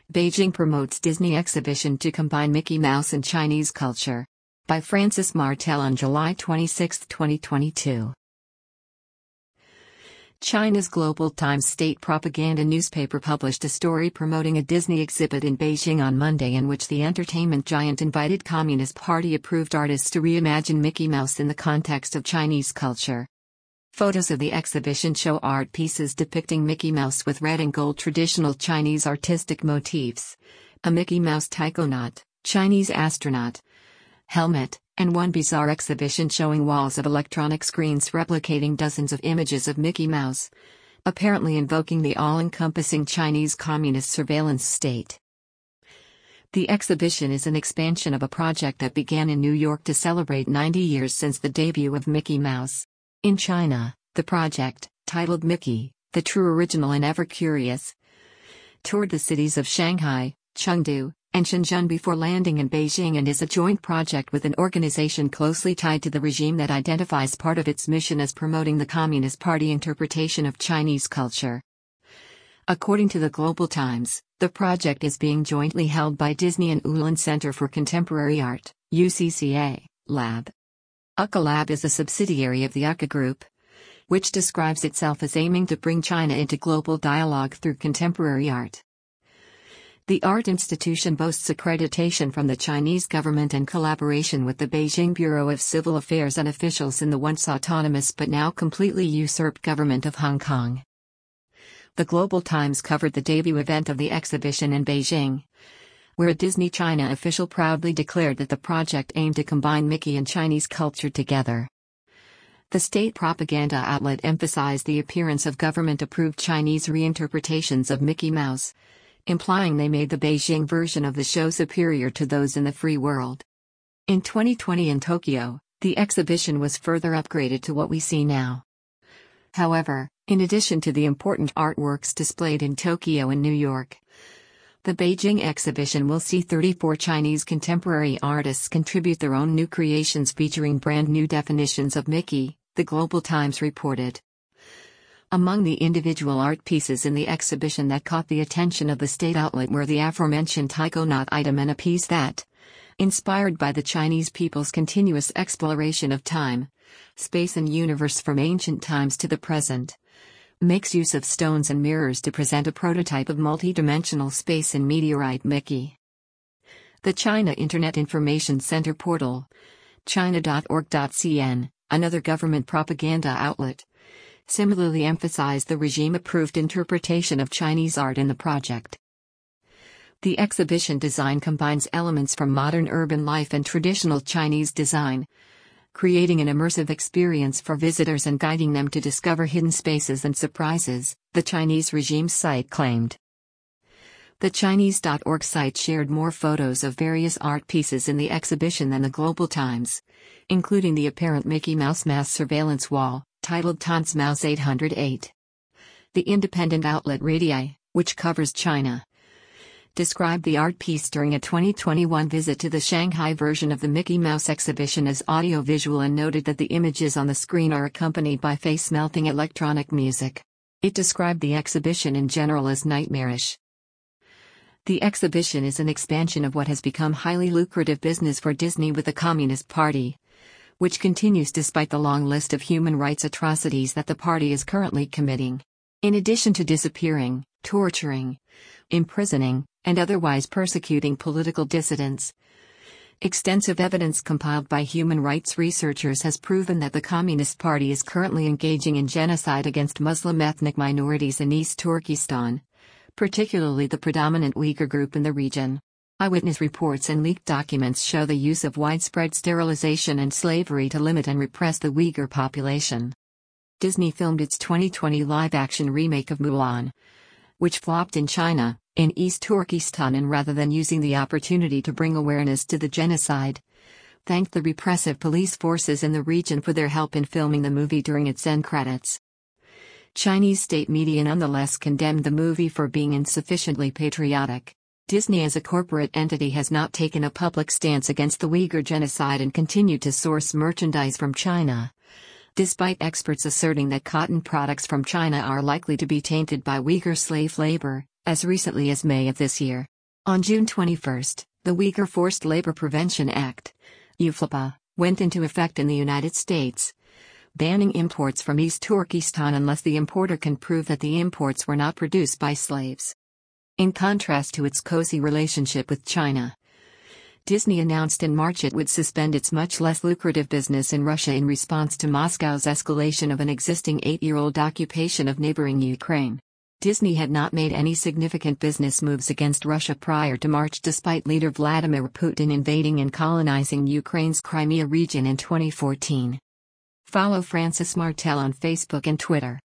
Beijing promotes Disney exhibition to combine Mickey Mouse and Chinese culture. By Francis Martel on July 26, 2022. China's Global Times state propaganda newspaper published a story promoting a Disney exhibit in Beijing on Monday in which the entertainment giant invited Communist Party-approved artists to reimagine Mickey Mouse in the context of Chinese culture. Photos of the exhibition show art pieces depicting Mickey Mouse with red and gold traditional Chinese artistic motifs, a Mickey Mouse taikonaut, Chinese astronaut, helmet, and one bizarre exhibition showing walls of electronic screens replicating dozens of images of Mickey Mouse, apparently invoking the all-encompassing Chinese communist surveillance state. The exhibition is an expansion of a project that began in New York to celebrate 90 years since the debut of Mickey Mouse. In China, the project, titled Mickey, the True Original and Ever Curious, toured the cities of Shanghai, Chengdu, and Shenzhen before landing in Beijing and is a joint project with an organization closely tied to the regime that identifies part of its mission as promoting the Communist Party interpretation of Chinese culture. According to the Global Times, the project is being jointly held by Disney and Ulan Center for Contemporary Art, UCCA, Lab. UCCA Lab is a subsidiary of the UCCA Group, which describes itself as aiming to bring China into global dialogue through contemporary art. The art institution boasts accreditation from the Chinese government and collaboration with the Beijing Bureau of Civil Affairs and officials in the once autonomous but now completely usurped government of Hong Kong. The Global Times covered the debut event of the exhibition in Beijing, where a Disney China official proudly declared that the project aimed to combine Mickey and Chinese culture together. The state propaganda outlet emphasized the appearance of government-approved Chinese reinterpretations of Mickey Mouse, implying they made the Beijing version of the show superior to those in the free world. In 2020 in Tokyo, the exhibition was further upgraded to what we see now. However, in addition to the important artworks displayed in Tokyo and New York, the Beijing exhibition will see 34 Chinese contemporary artists contribute their own new creations featuring brand new definitions of Mickey, the Global Times reported. Among the individual art pieces in the exhibition that caught the attention of the state outlet were the aforementioned taikonaut item and a piece that, inspired by the Chinese people's continuous exploration of time, space and universe from ancient times to the present, makes use of stones and mirrors to present a prototype of multi-dimensional space and meteorite Mickey. The China Internet Information Center portal, china.org.cn, another government propaganda outlet, similarly emphasized the regime-approved interpretation of Chinese art in the project. The exhibition design combines elements from modern urban life and traditional Chinese design, creating an immersive experience for visitors and guiding them to discover hidden spaces and surprises, the Chinese regime's site claimed. The Chinese.org site shared more photos of various art pieces in the exhibition than the Global Times, including the apparent Mickey Mouse mass surveillance wall, titled Tans Mouse 808. The independent outlet Radii, which covers China, described the art piece during a 2021 visit to the Shanghai version of the Mickey Mouse exhibition as audiovisual and noted that the images on the screen are accompanied by face-melting electronic music. It described the exhibition in general as nightmarish. The exhibition is an expansion of what has become highly lucrative business for Disney with the Communist Party, which continues despite the long list of human rights atrocities that the party is currently committing. In addition to disappearing, torturing, imprisoning, and otherwise persecuting political dissidents, extensive evidence compiled by human rights researchers has proven that the Communist Party is currently engaging in genocide against Muslim ethnic minorities in East Turkestan, particularly the predominant Uyghur group in the region. Eyewitness reports and leaked documents show the use of widespread sterilization and slavery to limit and repress the Uyghur population. Disney filmed its 2020 live-action remake of Mulan, which flopped in China, in East Turkestan, and rather than using the opportunity to bring awareness to the genocide, thanked the repressive police forces in the region for their help in filming the movie during its end credits. Chinese state media nonetheless condemned the movie for being insufficiently patriotic. Disney as a corporate entity has not taken a public stance against the Uyghur genocide and continued to source merchandise from China, despite experts asserting that cotton products from China are likely to be tainted by Uyghur slave labor, as recently as May of this year. On June 21, the Uyghur Forced Labor Prevention Act, UFLPA, went into effect in the United States, banning imports from East Turkestan unless the importer can prove that the imports were not produced by slaves. In contrast to its cozy relationship with China, Disney announced in March it would suspend its much less lucrative business in Russia in response to Moscow's escalation of an existing 8-year-old occupation of neighboring Ukraine. Disney had not made any significant business moves against Russia prior to March despite leader Vladimir Putin invading and colonizing Ukraine's Crimea region in 2014. Follow Francis Martel on Facebook and Twitter.